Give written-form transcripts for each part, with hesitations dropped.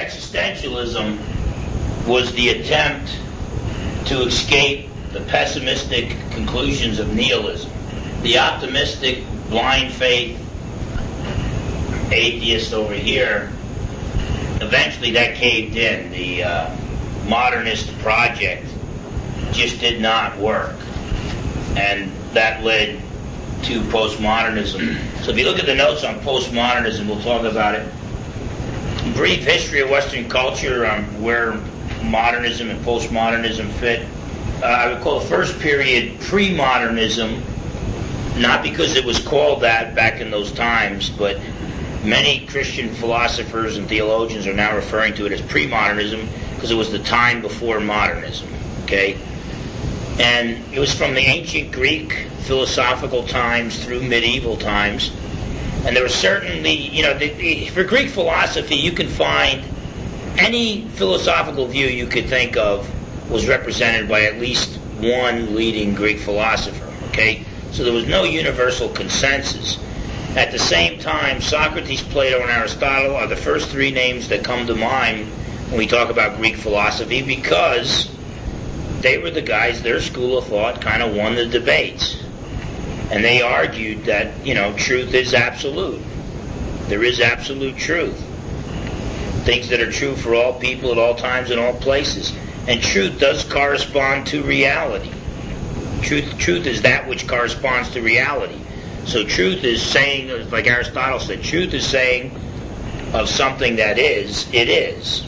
Existentialism was the attempt to escape the pessimistic conclusions of nihilism. The optimistic, blind faith atheist over here, eventually that caved in. The modernist project just did not work, and that led to postmodernism. So if you look at the notes on postmodernism, we'll talk about it. Brief history of Western culture, where modernism and postmodernism fit. I would call the first period pre-modernism, not because it was called that back in those times, but many Christian philosophers and theologians are now referring to it as pre-modernism because it was the time before modernism. Okay? And it was from the ancient Greek philosophical times through medieval times. And there was certainly, for Greek philosophy, you can find any philosophical view you could think of was represented by at least one leading Greek philosopher. Okay? So there was no universal consensus. At the same time, Socrates, Plato, and Aristotle are the first three names that come to mind when we talk about Greek philosophy, because they were the guys, their school of thought kind of won the debates. And they argued that, truth is absolute. There is absolute truth. Things that are true for all people at all times and all places. And truth does correspond to reality. Truth is that which corresponds to reality. So truth is saying, like Aristotle said, truth is saying of something that is, it is.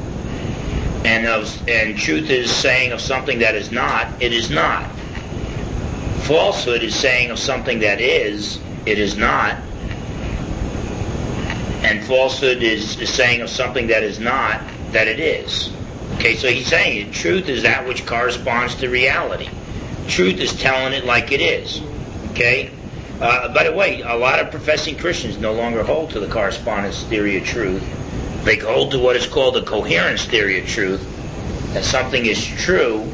And truth is saying of something that is not, it is not. Falsehood is saying of something that is, it is not. And falsehood is saying of something that is not, that it is. Okay, so he's saying truth is that which corresponds to reality. Truth is telling it like it is. Okay? By the way, a lot of professing Christians no longer hold to the correspondence theory of truth. They hold to what is called the coherence theory of truth, that something is true.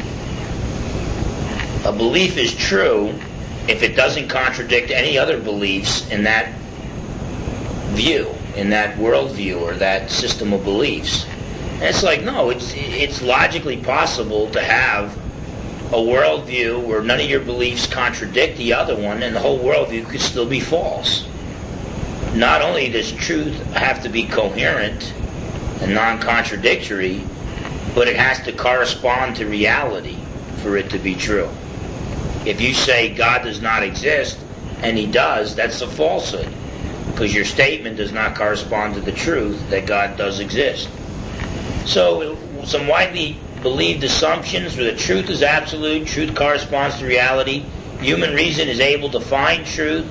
A belief is true if it doesn't contradict any other beliefs in that view, in that worldview, or that system of beliefs. And it's like, no, it's logically possible to have a worldview where none of your beliefs contradict the other one, and the whole worldview could still be false. Not only does truth have to be coherent and non-contradictory, but it has to correspond to reality for it to be true. If you say God does not exist, and He does, that's a falsehood, because your statement does not correspond to the truth that God does exist. So, some widely believed assumptions where the truth is absolute, truth corresponds to reality, human reason is able to find truth,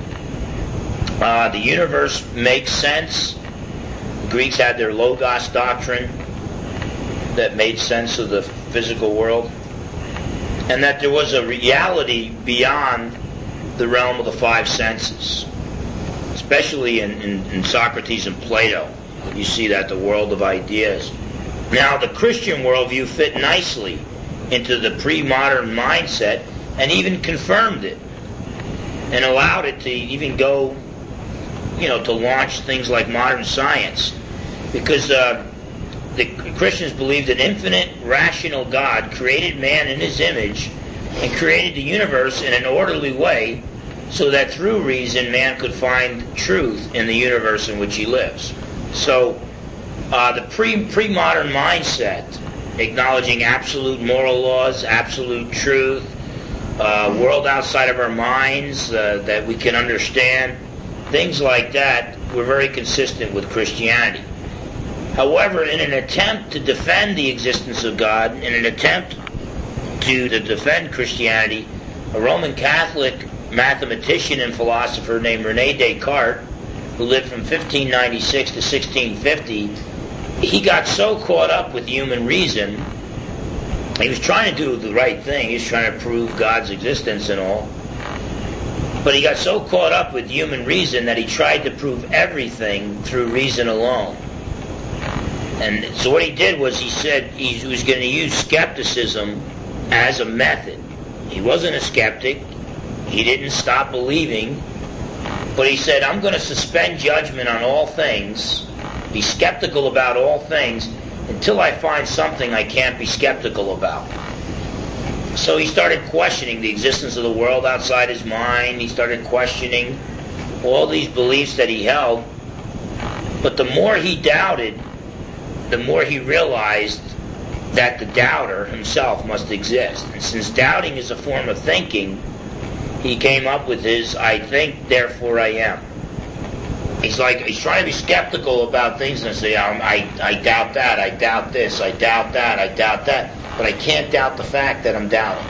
the universe makes sense. The Greeks had their Logos doctrine that made sense of the physical world, and that there was a reality beyond the realm of the five senses, especially in Socrates and Plato. You see that, the world of ideas. Now, the Christian worldview fit nicely into the pre-modern mindset and even confirmed it and allowed it to even go, to launch things like modern science, because the Christians believed an infinite, rational God created man in His image and created the universe in an orderly way so that through reason man could find truth in the universe in which he lives. So the pre-modern mindset, acknowledging absolute moral laws, absolute truth, world outside of our minds that we can understand, things like that, were very consistent with Christianity. However, in an attempt to defend the existence of God, in an attempt to defend Christianity, a Roman Catholic mathematician and philosopher named René Descartes, who lived from 1596 to 1650, he got so caught up with human reason. He was trying to do the right thing. He was trying to prove God's existence and all. But he got so caught up with human reason that he tried to prove everything through reason alone. And so what he did was he said he was going to use skepticism as a method. He wasn't a skeptic. He didn't stop believing. But he said, I'm going to suspend judgment on all things be skeptical about all things until I find something I can't be skeptical about. So he started questioning the existence of the world outside his mind. He started questioning all these beliefs that he held. But the more he doubted, the more he realized that the doubter himself must exist. And since doubting is a form of thinking, he came up with his I think, therefore I am. He's trying to be skeptical about things and say, I doubt that, I doubt this, I doubt that, I doubt that. But I can't doubt the fact that I'm doubting.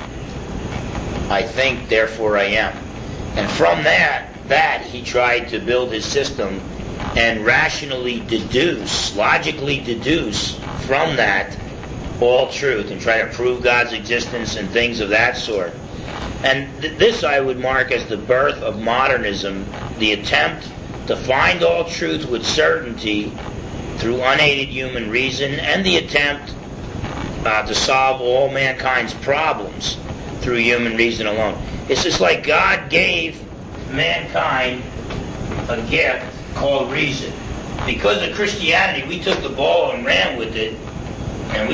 I think, therefore I am. And from that he tried to build his system and rationally deduce, logically deduce from that all truth and try to prove God's existence and things of that sort. And this I would mark as the birth of modernism, the attempt to find all truth with certainty through unaided human reason, and the attempt to solve all mankind's problems through human reason alone. It's just like God gave mankind a gift called reason. Because of Christianity, we took the ball and ran with it, and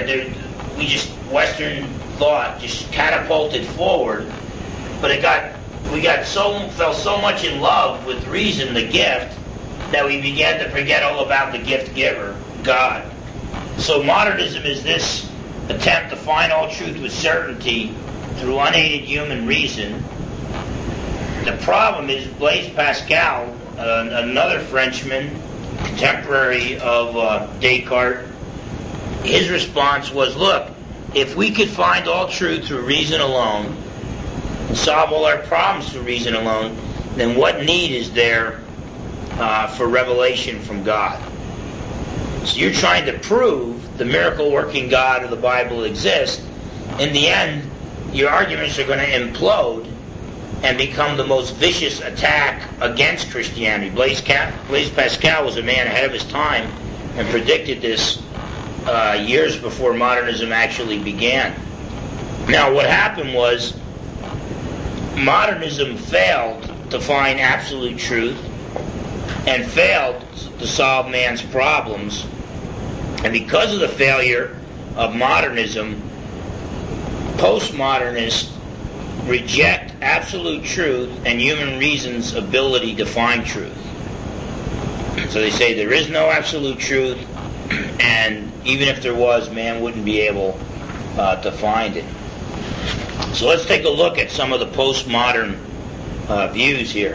Western thought just catapulted forward, but we fell so much in love with reason, the gift, that we began to forget all about the gift giver, God. So modernism is this attempt to find all truth with certainty through unaided human reason. The problem is Blaise Pascal, another Frenchman, contemporary of Descartes, his response was, look, if we could find all truth through reason alone, and solve all our problems through reason alone, then what need is there for revelation from God? So you're trying to prove the miracle-working God of the Bible exists. In the end, your arguments are going to implode and become the most vicious attack against Christianity. Blaise Pascal was a man ahead of his time and predicted this years before modernism actually began. Now, what happened was modernism failed to find absolute truth and failed to solve man's problems. And because of the failure of modernism, postmodernists reject absolute truth and human reason's ability to find truth. So they say there is no absolute truth, and even if there was, man wouldn't be able to find it. So let's take a look at some of the postmodern views here.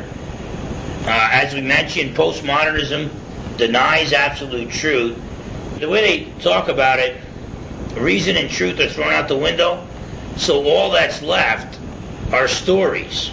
As we mentioned, postmodernism denies absolute truth. The way they talk about it, reason and truth are thrown out the window, so all that's left are stories.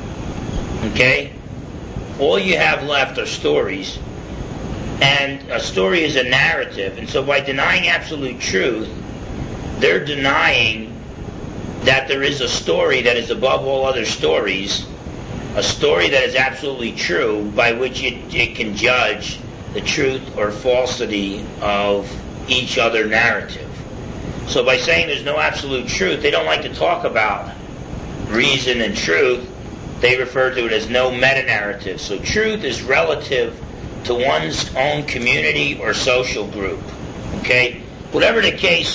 Okay? All you have left are stories. And a story is a narrative. And so by denying absolute truth, they're denying that there is a story that is above all other stories, a story that is absolutely true, by which it can judge the truth or falsity of each other narrative. So by saying there's no absolute truth, they don't like to talk about reason and truth. They refer to it as no meta-narrative. So truth is relative to one's own community or social group. Okay? Whatever the case,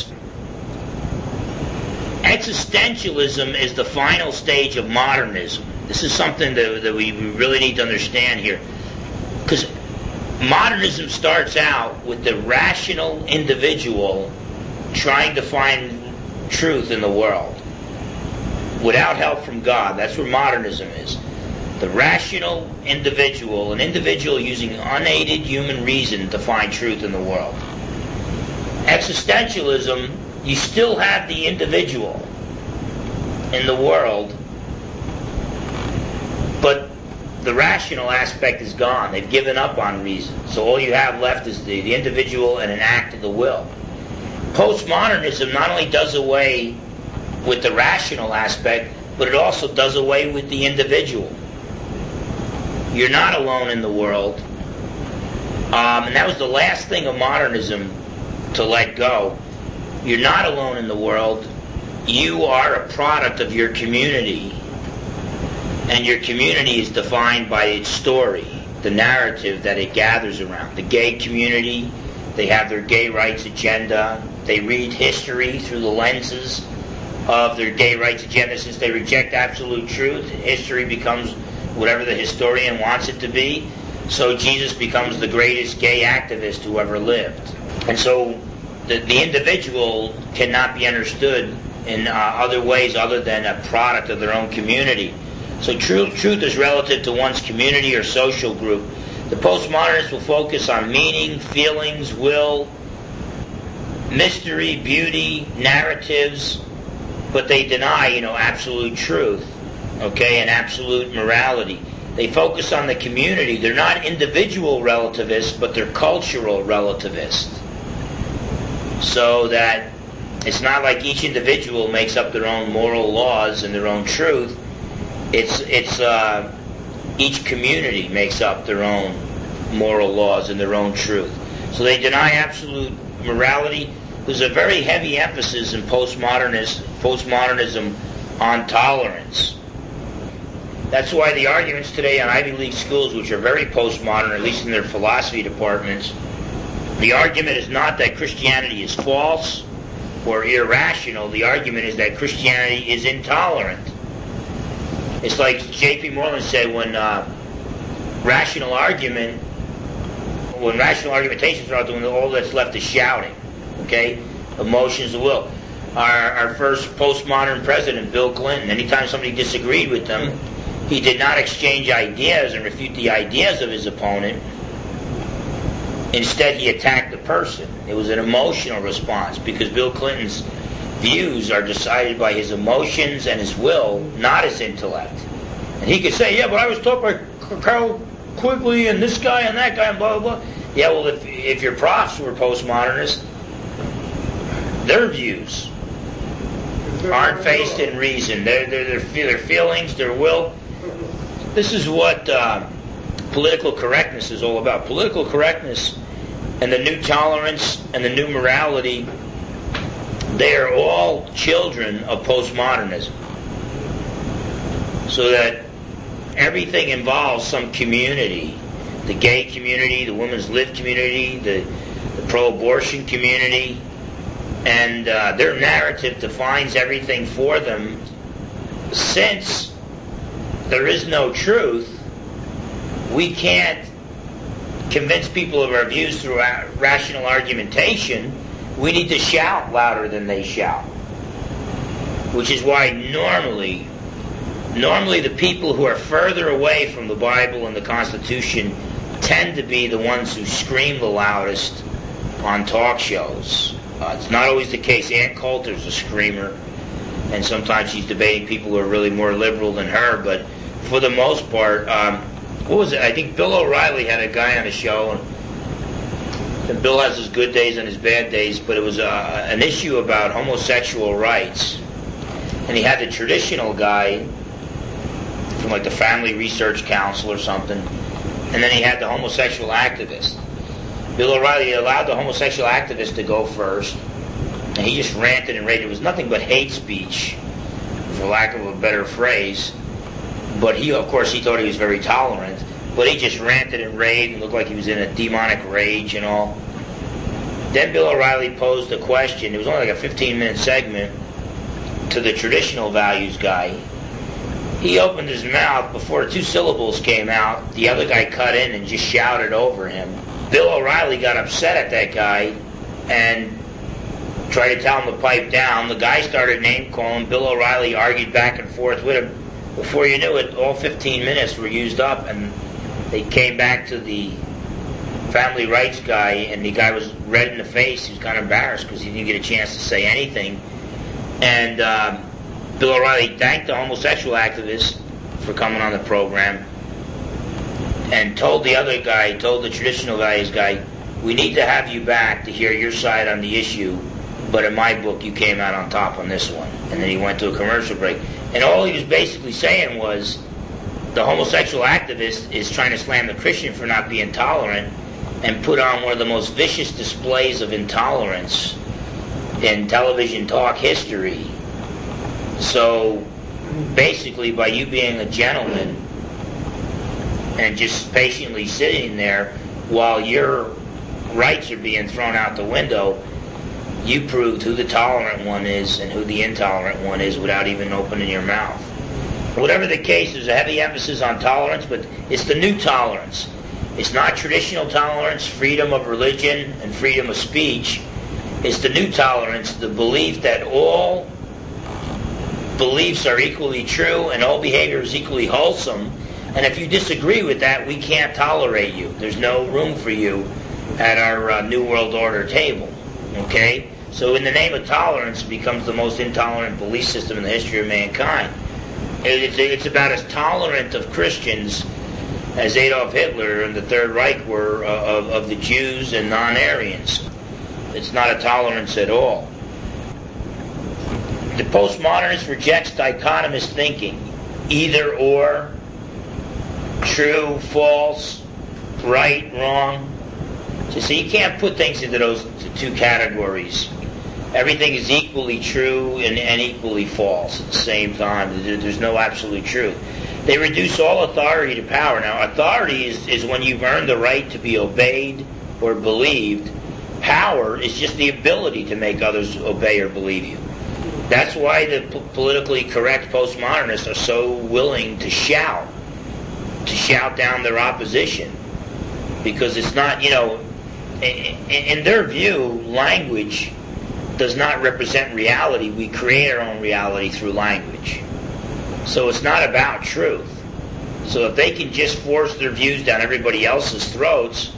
existentialism is the final stage of modernism. This is something that we really need to understand here. Because modernism starts out with the rational individual trying to find truth in the world without help from God. That's where modernism is. The rational individual, an individual using unaided human reason to find truth in the world. Existentialism, you still have the individual in the world, but the rational aspect is gone. They've given up on reason. So all you have left is the individual and an act of the will. Postmodernism not only does away with the rational aspect, but it also does away with the individual. You're not alone in the world. And that was the last thing of modernism to let go. You're not alone in the world. You are a product of your community. And your community is defined by its story. the narrative that it gathers around. The gay community, they have their gay rights agenda. They read history through the lenses of their gay rights agenda. Since they reject absolute truth, history becomes whatever the historian wants it to be. So Jesus becomes the greatest gay activist who ever lived. And so the individual cannot be understood in other ways other than a product of their own community. So truth is relative to one's community or social group. The postmodernists will focus on meaning, feelings, will, mystery, beauty, narratives, but they deny, absolute truth, and absolute morality. They focus on the community. They're not individual relativists, but they're cultural relativists. So that it's not like each individual makes up their own moral laws and their own truth. It's each community makes up their own moral laws and their own truth. So they deny absolute morality. There's a very heavy emphasis in postmodernism on tolerance. That's why the arguments today on Ivy League schools, which are very postmodern, at least in their philosophy departments, the argument is not that Christianity is false or irrational. The argument is that Christianity is intolerant. It's like J.P. Moreland said, when rational argumentations are out there, all that's left is shouting. Emotions of will. Our first postmodern president, Bill Clinton, anytime somebody disagreed with them, he did not exchange ideas and refute the ideas of his opponent. Instead, he attacked the person. It was an emotional response, because Bill Clinton's views are decided by his emotions and his will, not his intellect. And he could say, yeah, but I was taught by Carroll Quigley and this guy and that guy and blah, blah, blah. Yeah, well, if your profs were postmodernists, their views aren't based in reason. Their feelings, their will. This is what political correctness is all about. Political correctness and the new tolerance and the new morality, they are all children of postmodernism. So that everything involves some community. The gay community, the women's lib community, the pro-abortion community, and their narrative defines everything for them. Since there is no truth, we can't convince people of our views through rational argumentation. We need to shout louder than they shout. Which is why normally the people who are further away from the Bible and the Constitution tend to be the ones who scream the loudest on talk shows. It's not always the case. Ann Coulter's a screamer, and sometimes she's debating people who are really more liberal than her, but for the most part, what was it? I think Bill O'Reilly had a guy on a show, and Bill has his good days and his bad days, but it was an issue about homosexual rights, and he had the traditional guy from like the Family Research Council or something, and then he had the homosexual activist. Bill O'Reilly allowed the homosexual activist to go first, and he just ranted and raved. It was nothing but hate speech, for lack of a better phrase. But he, of course, he thought he was very tolerant. But he just ranted and raved and looked like he was in a demonic rage and all. Then Bill O'Reilly posed a question. It was only like a 15-minute segment to the traditional values guy. He opened his mouth. Before 2 syllables came out, the other guy cut in and just shouted over him. Bill O'Reilly got upset at that guy and tried to tell him to pipe down. The guy started name calling. Bill O'Reilly argued back and forth with him. Before you knew it, all 15 minutes were used up, and they came back to the family rights guy, and the guy was red in the face. He was kind of embarrassed because he didn't get a chance to say anything. And Bill O'Reilly thanked the homosexual activist for coming on the program and told the traditional values guy, we need to have you back to hear your side on the issue, but in my book you came out on top on this one. And then he went to a commercial break. And all he was basically saying was the homosexual activist is trying to slam the Christian for not being tolerant and put on one of the most vicious displays of intolerance in television talk history. So basically, by you being a gentleman, and just patiently sitting there while your rights are being thrown out the window, you proved who the tolerant one is and who the intolerant one is without even opening your mouth. Whatever the case, there's a heavy emphasis on tolerance, but it's the new tolerance. It's not traditional tolerance, freedom of religion and freedom of speech. It's the new tolerance, the belief that all beliefs are equally true and all behavior is equally wholesome. And if you disagree with that, we can't tolerate you. There's no room for you at our New World Order table. Okay? So in the name of tolerance, it becomes the most intolerant belief system in the history of mankind. It's about as tolerant of Christians as Adolf Hitler and the Third Reich were of the Jews and non-Aryans. It's not a tolerance at all. The postmodernist rejects dichotomous thinking, either or, true, false, right, wrong. So you can't put things into those two categories. Everything is equally true and equally false at the same time. There's no absolute truth. They reduce all authority to power. Now, authority is when you've earned the right to be obeyed or believed. Power is just the ability to make others obey or believe you. That's why the politically correct postmodernists are so willing to shout down their opposition. Because it's not, in their view, language does not represent reality. We create our own reality through language. So it's not about truth. So if they can just force their views down everybody else's throats,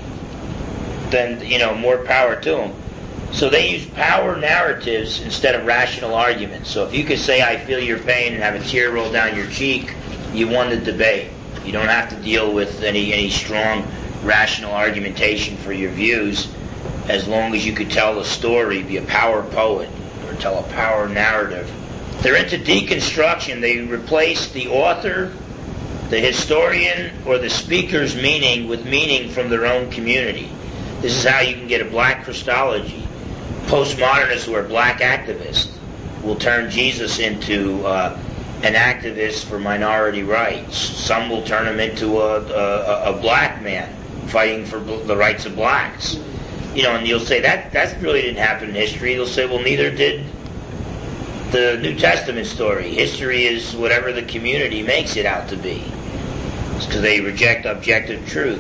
then, more power to them. So they use power narratives instead of rational arguments. So if you could say, I feel your pain, and have a tear roll down your cheek, you won the debate. You don't have to deal with any strong rational argumentation for your views, as long as you could tell a story, be a power poet, or tell a power narrative. They're into deconstruction. They replace the author, the historian, or the speaker's meaning with meaning from their own community. This is how you can get a black Christology. Postmodernists who are black activists will turn Jesus into an activist for minority rights. Some will turn him into a black man fighting for the rights of blacks. And you'll say that really didn't happen in history. They'll say, well, neither did the New Testament story. History is whatever the community makes it out to be. It's because they reject objective truth.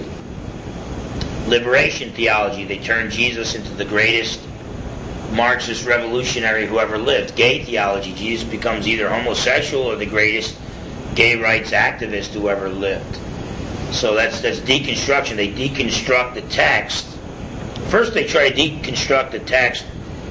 Liberation theology, they turn Jesus into the greatest Marxist revolutionary who ever lived. Gay theology, Jesus becomes either homosexual or the greatest gay rights activist who ever lived. So that's deconstruction. They deconstruct the text. First they try to deconstruct the text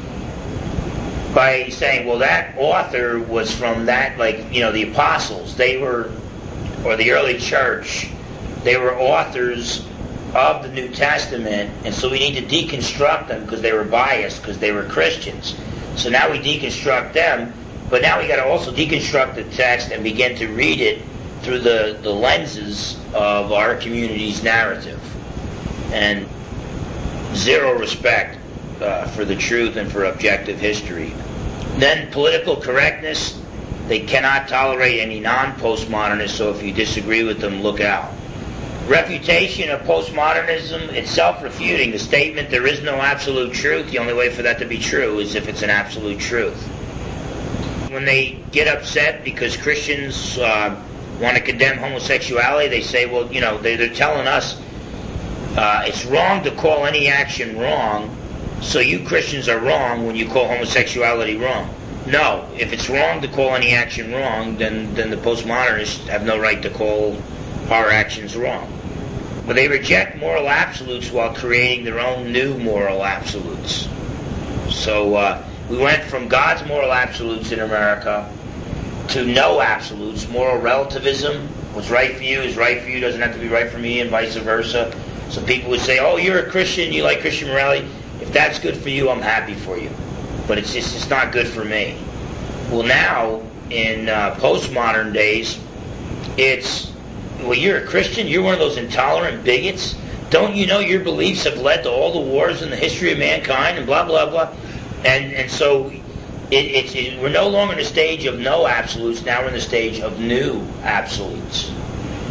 by saying, well, that author was from that, the apostles. They were, or the early church, they were authors of the New Testament, and so we need to deconstruct them because they were biased, because they were Christians. So now we deconstruct them, but now we got to also deconstruct the text and begin to read it through the lenses of our community's narrative. And zero respect for the truth and for objective history. Then political correctness, they cannot tolerate any non-postmodernists, so if you disagree with them, look out. Refutation of postmodernism, it's self-refuting. The statement, there is no absolute truth, the only way for that to be true is if it's an absolute truth. When they get upset because Christians want to condemn homosexuality, they say, well, they're telling us it's wrong to call any action wrong, so you Christians are wrong when you call homosexuality wrong. No, if it's wrong to call any action wrong, then the postmodernists have no right to call our actions wrong. But they reject moral absolutes while creating their own new moral absolutes. So we went from God's moral absolutes in America to no absolutes, moral relativism. What's right for you is right for you, doesn't have to be right for me, and vice versa. So people would say, oh, you're a Christian, you like Christian morality. If that's good for you, I'm happy for you. But it's not good for me. Well, now, in postmodern days, it's, well, you're a Christian, you're one of those intolerant bigots. Don't you know your beliefs have led to all the wars in the history of mankind and blah, blah, blah. And so we're no longer in the stage of no absolutes, now we're in the stage of new absolutes.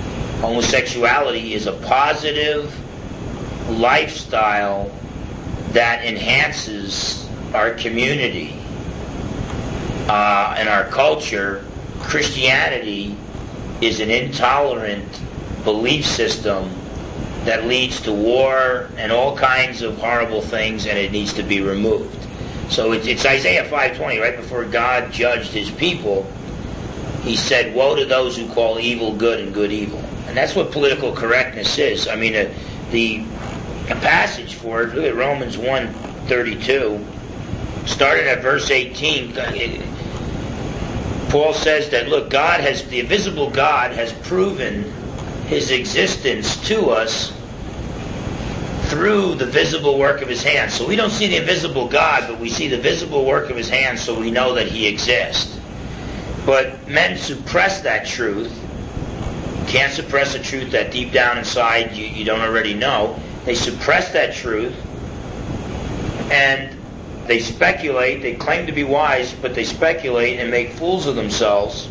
Homosexuality is a positive lifestyle that enhances our community and our culture. Christianity is an intolerant belief system that leads to war and all kinds of horrible things, and it needs to be removed. So it's Isaiah 5:20, right before God judged his people, he said, "Woe to those who call evil good and good evil." And that's what political correctness is. I mean, the passage for it, look at Romans 1:32, starting at verse 18, Paul says that, look, the invisible God has proven his existence to us through the visible work of his hands. So we don't see the invisible God, but we see the visible work of his hands, so we know that he exists. But men suppress that truth. You can't suppress a truth that deep down inside you don't already know. They suppress that truth, and they speculate. They claim to be wise, but they speculate and make fools of themselves.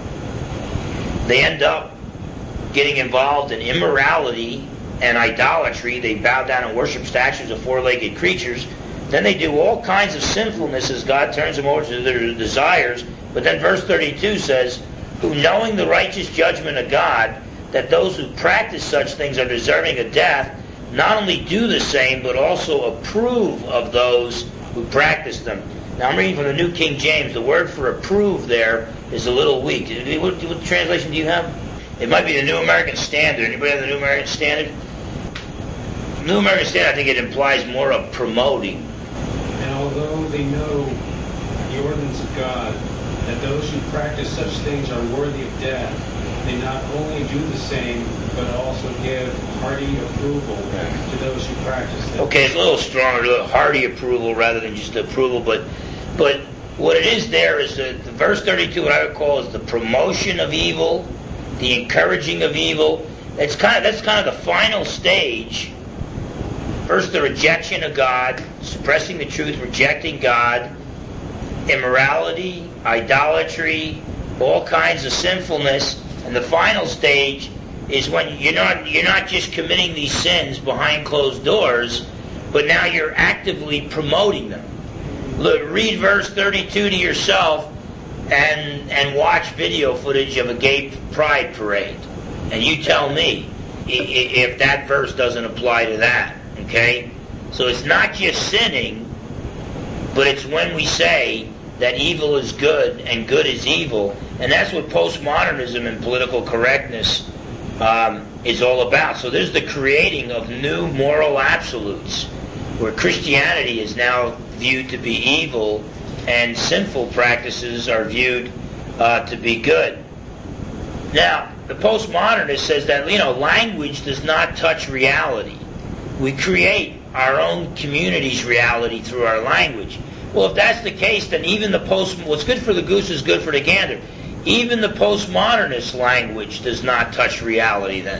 They end up getting involved in immorality and idolatry. They bow down and worship statues of four-legged creatures. Then they do all kinds of sinfulness as God turns them over to their desires. But then verse 32 says, "Who knowing the righteous judgment of God, that those who practice such things are deserving of death, not only do the same, but also approve of those who practice them." Now I'm reading from the New King James. The word for approve there is a little weak. What translation do you have? It might be the New American Standard. Anybody have the New American Standard? New American Standard, I think it implies more of promoting. And although they know the ordinance of God, that those who practice such things are worthy of death, they not only do the same, but also give hearty approval to those who practice them. Okay, it's a little stronger, a little hearty approval rather than just approval, but what it is there is the verse 32, what I would call is the promotion of evil, the encouraging of evil. That's kind of the final stage. First, the rejection of God, suppressing the truth, rejecting God, immorality, idolatry, all kinds of sinfulness, and the final stage is when you're not just committing these sins behind closed doors, but now you're actively promoting them. Look, read verse 32 to yourself and watch video footage of a gay pride parade, and you tell me if that verse doesn't apply to that. Okay? So it's not just sinning, but it's when we say that evil is good and good is evil, and that's what postmodernism and political correctness is all about. So there's the creating of new moral absolutes, where Christianity is now viewed to be evil and sinful practices are viewed to be good. Now, the postmodernist says that, language does not touch reality. We create our own community's reality through our language. Well, if that's the case, then even what's good for the goose is good for the gander. Even the postmodernist language does not touch reality then.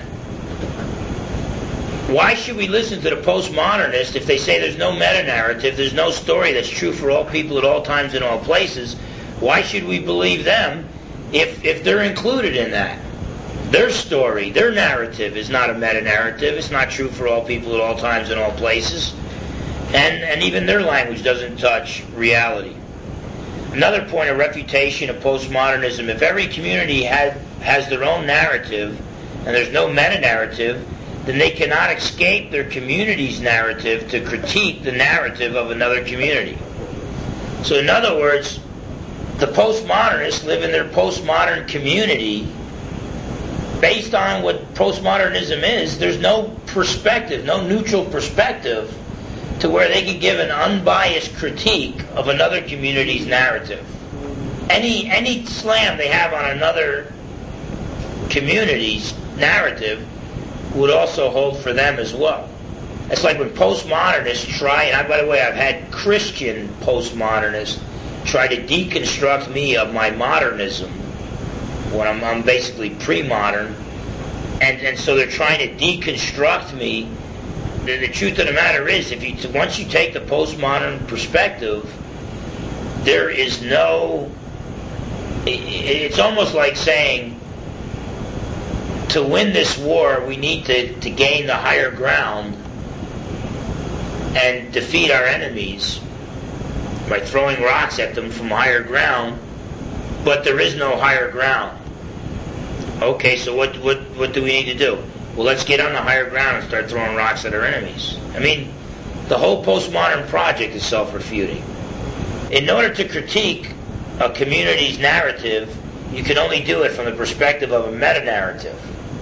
Why should we listen to the postmodernist if they say there's no meta-narrative, there's no story that's true for all people at all times in all places? Why should we believe them if they're included in that? Their story, their narrative is not a meta-narrative. It's not true for all people at all times in all places. And even their language doesn't touch reality. Another point of refutation of postmodernism, if every community has their own narrative and there's no meta-narrative, then they cannot escape their community's narrative to critique the narrative of another community. So in other words, the postmodernists live in their postmodern community. Based on what postmodernism is, there's no perspective, no neutral perspective to where they can give an unbiased critique of another community's narrative. Any slam they have on another community's narrative would also hold for them as well. It's like when postmodernists try, and by the way, I've had Christian postmodernists try to deconstruct me of my modernism when I'm basically pre-modern, and so they're trying to deconstruct me. The truth of the matter is, once you take the postmodern perspective, there is no. It's almost like saying to win this war, we need to gain the higher ground and defeat our enemies by throwing rocks at them from higher ground, but there is no higher ground. Okay, so what do we need to do? Well, let's get on the higher ground and start throwing rocks at our enemies. I mean, the whole postmodern project is self-refuting. In order to critique a community's narrative, you can only do it from the perspective of a meta-narrative.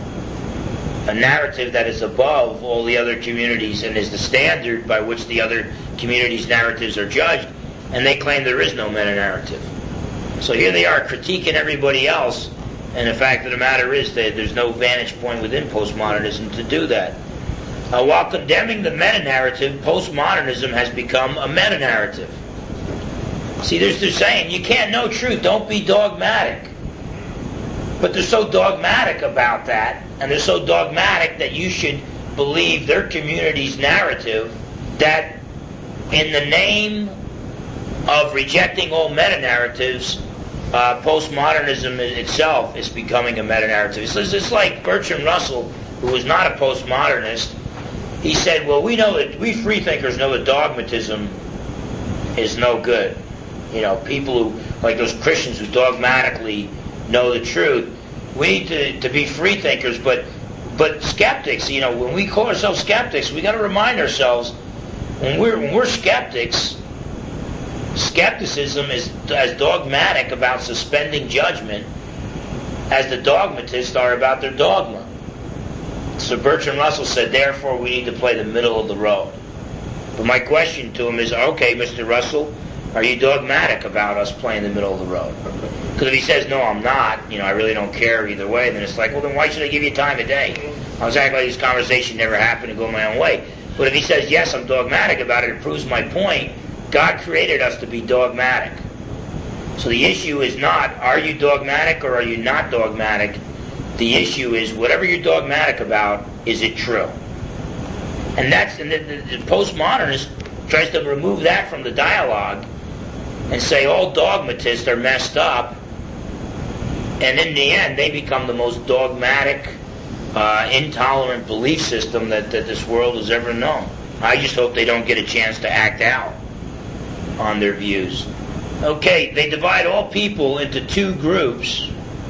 A narrative that is above all the other communities and is the standard by which the other communities' narratives are judged, and they claim there is no meta-narrative. So here they are critiquing everybody else, and the fact of the matter is that there's no vantage point within postmodernism to do that. While condemning the meta-narrative, postmodernism has become a meta-narrative. See, they're saying, you can't know truth, don't be dogmatic. But they're so dogmatic about that, and they're so dogmatic that you should believe their community's narrative, that in the name of rejecting all meta-narratives, postmodernism itself is becoming a meta-narrative. It's like Bertrand Russell, who was not a postmodernist. He said, well, we freethinkers know that dogmatism is no good. You know, people who, like those Christians who dogmatically know the truth, we need to be freethinkers, but skeptics, you know, when we call ourselves skeptics, we got to remind ourselves, when we're skeptics, skepticism is as dogmatic about suspending judgment as the dogmatists are about their dogma. So Bertrand Russell said, therefore we need to play the middle of the road. But my question to him is, okay, Mr. Russell, are you dogmatic about us playing the middle of the road? Because if he says, no, I'm not, you know, I really don't care either way, then it's like, well, then why should I give you time of day? I was acting like this conversation never happened and go my own way. But if he says, yes, I'm dogmatic about it, it proves my point. God created us to be dogmatic. So the issue is not, are you dogmatic or are you not dogmatic? The issue is, whatever you're dogmatic about, is it true? And the postmodernist tries to remove that from the dialogue and say all dogmatists are messed up, and in the end they become the most dogmatic, intolerant belief system that this world has ever known. I just hope they don't get a chance to act out on their views. Okay, they divide all people into two groups: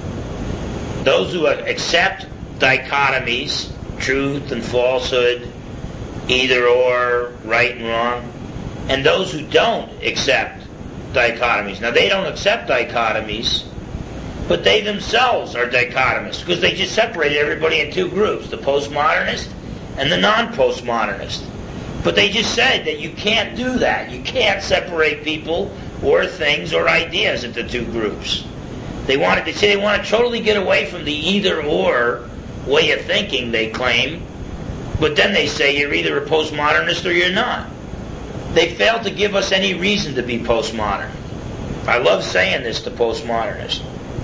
those who accept dichotomies, truth and falsehood, either or, right and wrong, and those who don't accept dichotomies. Now, they don't accept dichotomies, but they themselves are dichotomous, because they just separated everybody in two groups, the postmodernist and the non-postmodernist. But they just said that you can't do that. You can't separate people or things or ideas into two groups. They want to totally get away from the either-or way of thinking, they claim, but then they say you're either a postmodernist or you're not. They failed to give us any reason to be postmodern. I love saying this to postmodernists,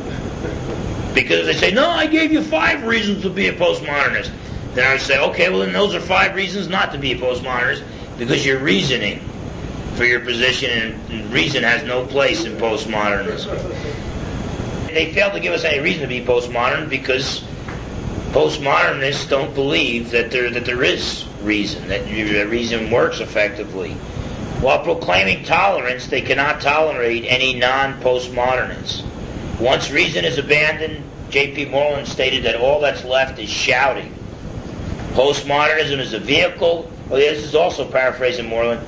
because they say, no, I gave you 5 reasons to be a postmodernist. Then I would say, okay, well then those are 5 reasons not to be a postmodernist, because you're reasoning for your position, and reason has no place in postmodernism. They failed to give us any reason to be postmodern, because postmodernists don't believe that there is reason, that reason works effectively. While proclaiming tolerance, they cannot tolerate any non-postmodernists. Once reason is abandoned, J.P. Moreland stated that all that's left is shouting. Postmodernism is a vehicle. Oh, yeah, this is also paraphrasing Moreland.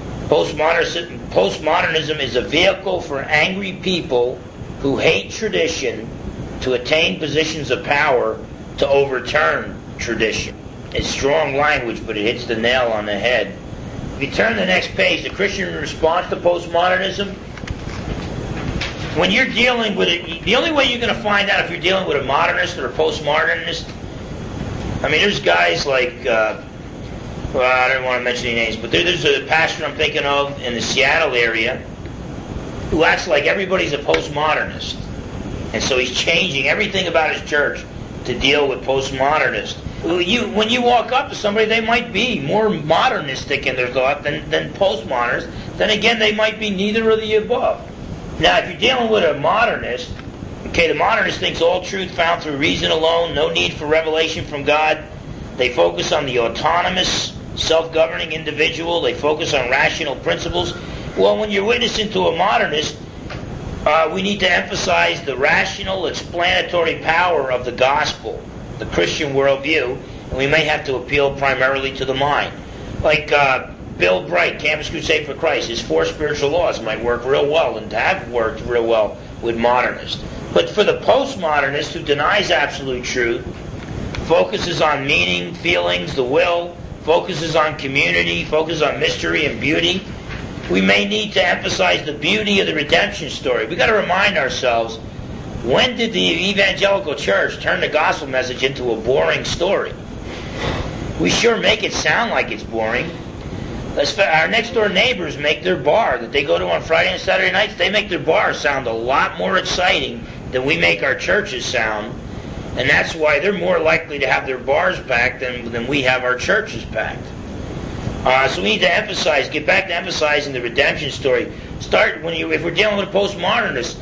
Postmodernism is a vehicle for angry people who hate tradition to attain positions of power to overturn tradition. It's strong language, but it hits the nail on the head. If you turn to the next page, the Christian response to postmodernism, when you're dealing with it, the only way you're going to find out if you're dealing with a modernist or a postmodernist, I mean, there's guys like, well, I don't want to mention any names, but there's a pastor I'm thinking of in the Seattle area who acts like everybody's a postmodernist. And so he's changing everything about his church to deal with postmodernists. When you walk up to somebody, they might be more modernistic in their thought than postmodernists. Then again, they might be neither of the above. Now, if you're dealing with a modernist, Okay, the modernist thinks all truth found through reason alone, no need for revelation from God. They focus on the autonomous, self-governing individual. They focus on rational principles. Well, when you're witnessing to a modernist, we need to emphasize the rational, explanatory power of the gospel, the Christian worldview, and we may have to appeal primarily to the mind. Like Bill Bright, Campus Crusade for Christ, his 4 spiritual laws might work real well and have worked real well with modernists. But for the postmodernist who denies absolute truth, focuses on meaning, feelings, the will, focuses on community, focuses on mystery and beauty, we may need to emphasize the beauty of the redemption story. We've got to remind ourselves, when did the evangelical church turn the gospel message into a boring story? We sure make it sound like it's boring. Our next door neighbors make their bar that they go to on Friday and Saturday nights, they make their bar sound a lot more exciting than we make our churches sound. And that's why they're more likely to have their bars packed than we have our churches packed. So we need to get back to emphasizing the redemption story. If we're dealing with a postmodernist,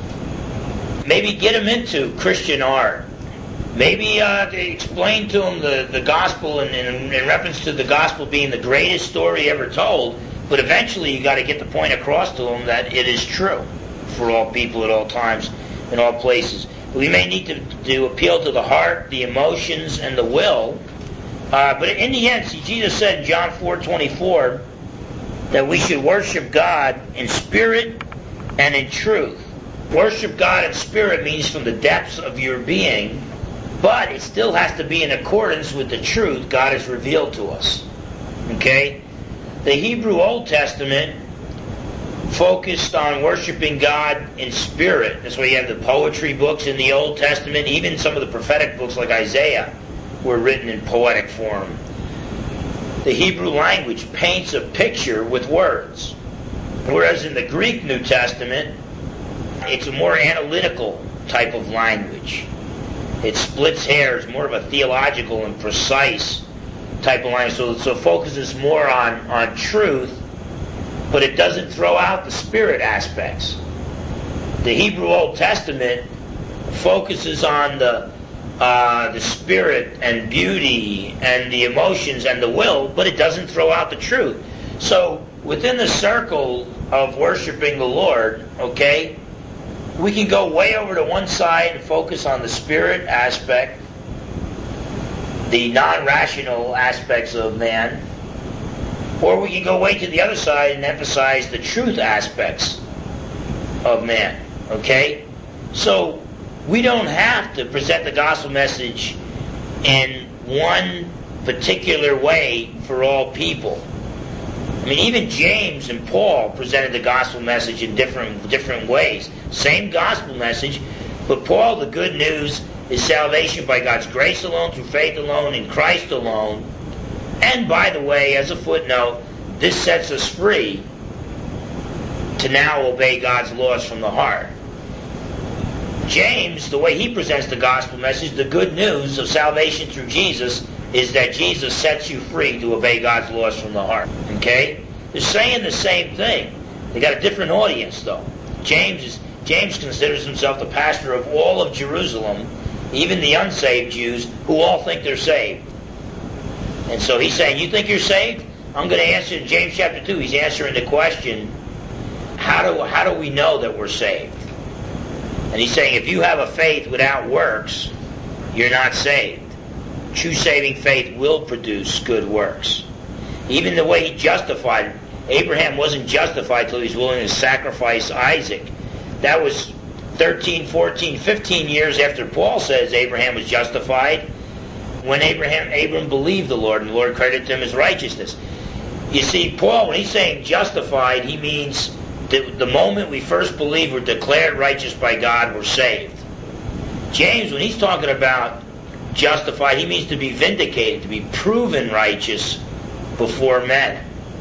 maybe get them into Christian art. Maybe explain to them the gospel in reference to the gospel being the greatest story ever told. But eventually you got to get the point across to them that it is true for all people at all times, in all places. We may need to appeal to the heart, the emotions, and the will. But in the end, see, Jesus said in John 4:24 that we should worship God in spirit and in truth. Worship God in spirit means from the depths of your being, but it still has to be in accordance with the truth God has revealed to us. Okay? The Hebrew Old Testament focused on worshiping God in spirit. That's why you have the poetry books in the Old Testament. Even some of the prophetic books like Isaiah were written in poetic form. The Hebrew language paints a picture with words. Whereas in the Greek New Testament, it's a more analytical type of language. It splits hairs, more of a theological and precise type of language. So it focuses more on truth, but it doesn't throw out the spirit aspects. The Hebrew Old Testament focuses on the spirit and beauty and the emotions and the will, but it doesn't throw out the truth. So within the circle of worshiping the Lord, okay, we can go way over to one side and focus on the spirit aspect, the non-rational aspects of man, or we can go way to the other side and emphasize the truth aspects of man, okay? So we don't have to present the gospel message in one particular way for all people. I mean, even James and Paul presented the gospel message in different ways. Same gospel message, but Paul, the good news is salvation by God's grace alone, through faith alone, in Christ alone. And by the way, as a footnote, this sets us free to now obey God's laws from the heart. James, the way he presents the gospel message, the good news of salvation through Jesus, is that Jesus sets you free to obey God's laws from the heart. Okay? They're saying the same thing. They got a different audience, though. James considers himself the pastor of all of Jerusalem, even the unsaved Jews, who all think they're saved. And so he's saying, you think you're saved? I'm going to answer in James chapter 2. He's answering the question, how do we know that we're saved? And he's saying, if you have a faith without works, you're not saved. True saving faith will produce good works. Even the way he justified, Abraham wasn't justified till he was willing to sacrifice Isaac. That was 13, 14, 15 years after Paul says Abraham was justified, when Abram believed the Lord, and the Lord credited him as righteousness. You see, Paul, when he's saying justified, he means the moment we first believe we're declared righteous by God, we're saved. James, when he's talking about justified, he means to be vindicated, to be proven righteous before men.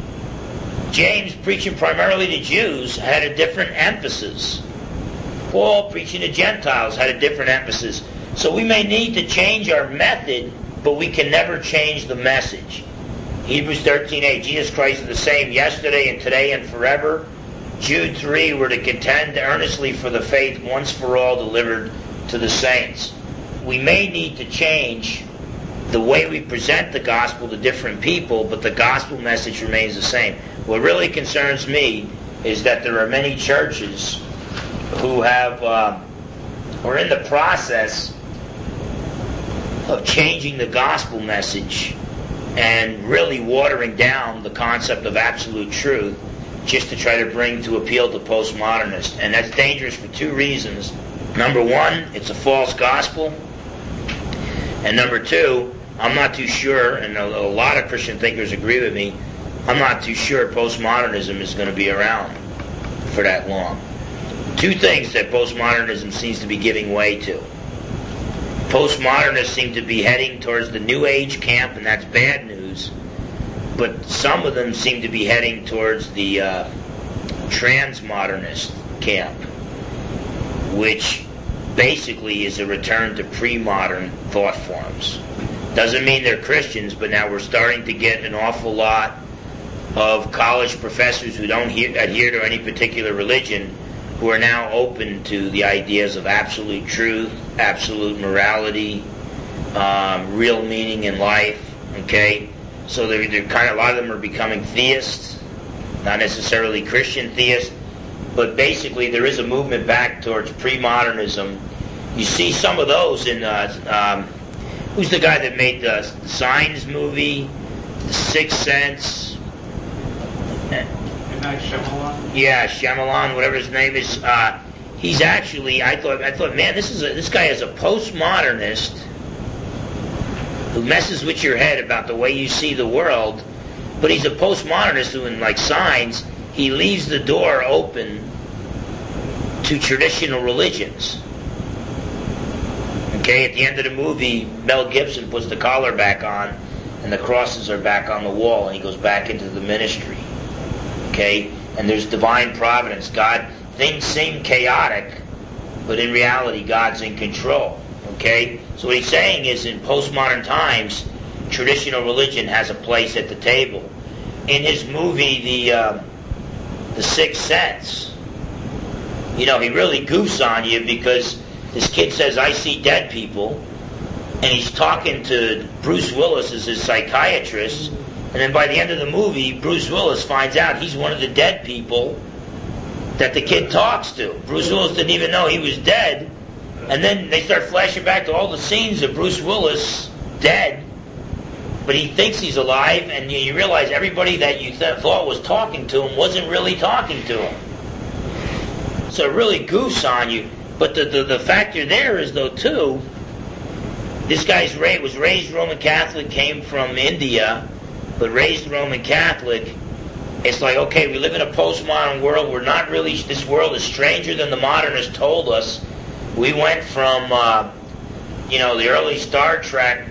James, preaching primarily to Jews, had a different emphasis. Paul, preaching to Gentiles, had a different emphasis. So we may need to change our method, but we can never change the message. Hebrews 13:8, Jesus Christ is the same yesterday and today and forever. Jude 3, we're to contend earnestly for the faith once for all delivered to the saints. We may need to change the way we present the gospel to different people, but the gospel message remains the same. What really concerns me is that there are many churches who are in the process of changing the gospel message and really watering down the concept of absolute truth just to try to bring to appeal to postmodernists. And that's dangerous for two reasons. Number one, it's a false gospel. And number two, I'm not too sure, and a lot of Christian thinkers agree with me, I'm not too sure postmodernism is going to be around for that long. Two things that postmodernism seems to be giving way to. Postmodernists seem to be heading towards the New Age camp, and that's bad news. But some of them seem to be heading towards the transmodernist camp, which basically is a return to pre-modern thought forms. Doesn't mean they're Christians, but now we're starting to get an awful lot of college professors who don't adhere to any particular religion who are now open to the ideas of absolute truth, absolute morality, real meaning in life. Okay, so they're kind of, a lot of them are becoming theists, not necessarily Christian theists, but basically there is a movement back towards pre-modernism. You see some of those in who's the guy that made the Signs movie, The Sixth Sense? Shyamalan? Yeah, Shyamalan, whatever his name is. He's actually, I thought, man, this guy is a postmodernist who messes with your head about the way you see the world, but he's a postmodernist who, in like Signs, he leaves the door open to traditional religions. Okay, at the end of the movie, Mel Gibson puts the collar back on, and the crosses are back on the wall, and he goes back into the ministry. Okay, and there's divine providence. God, things seem chaotic, but in reality, God's in control. Okay, so what he's saying is, in postmodern times, traditional religion has a place at the table. In his movie, The Sixth Sense, he really goofs on you because this kid says, "I see dead people," and he's talking to Bruce Willis as his psychiatrist, and then by the end of the movie, Bruce Willis finds out he's one of the dead people that the kid talks to. Bruce Willis didn't even know he was dead, and then they start flashing back to all the scenes of Bruce Willis dead, but he thinks he's alive, and you realize everybody that you thought was talking to him wasn't really talking to him. So it really goofs on you. But the factor there is, though, too, this guy was raised Roman Catholic, came from India, but raised Roman Catholic. It's like, okay, we live in a postmodern world. We're not really, this world is stranger than the modernists told us. We went from, the early Star Trek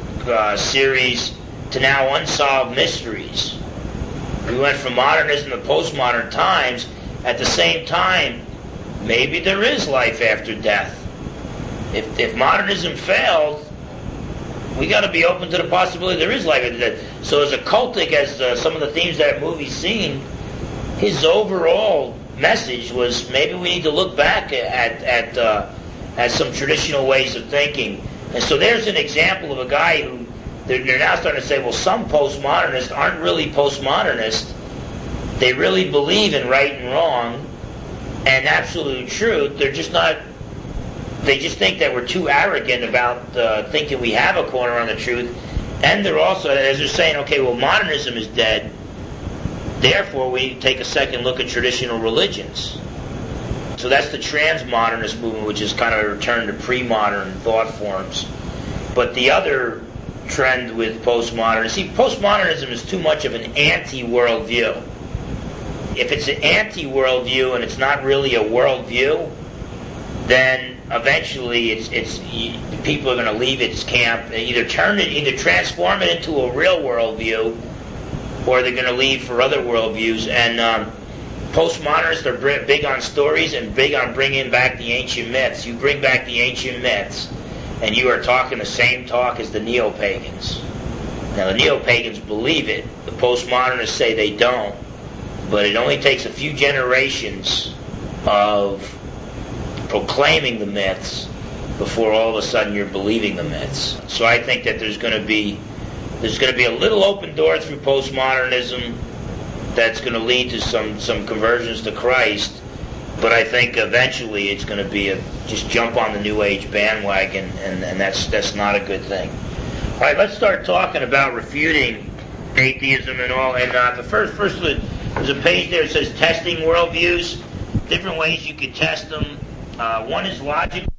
series to now Unsolved Mysteries. We went from modernism to postmodern times. At the same time, maybe there is life after death. If modernism failed, we got to be open to the possibility there is life after death. So as occultic as some of the themes that movie's seen, his overall message was maybe we need to look back at some traditional ways of thinking. And so there's an example of a guy who they're now starting to say, well, some postmodernists aren't really postmodernists. They really believe in right and wrong and absolute truth. They're just not. They just think that we're too arrogant about thinking we have a corner on the truth. And they're also, as they're saying, okay, well, modernism is dead. Therefore, we take a second look at traditional religions. So that's the transmodernist movement, which is kind of a return to pre-modern thought forms. But the other trend with postmodernism, postmodernism is too much of an anti-worldview. If it's an anti-worldview and it's not really a worldview, then eventually people are going to leave its camp, either transform it into a real worldview, or they're going to leave for other worldviews. And postmodernists are big on stories and big on bringing back the ancient myths. You bring back the ancient myths, and you are talking the same talk as the neo-pagans. Now, the neo-pagans believe it. The postmodernists say they don't. but it only takes a few generations of proclaiming the myths before all of a sudden you're believing the myths. So I think that there's going to be a little open door through postmodernism that's going to lead to some conversions to Christ, but I think eventually it's going to be just jump on the New Age bandwagon, and that's not a good thing. All right, let's start talking about refuting atheism and all. And the first there's a page there that says testing worldviews, different ways you could test them. One is logical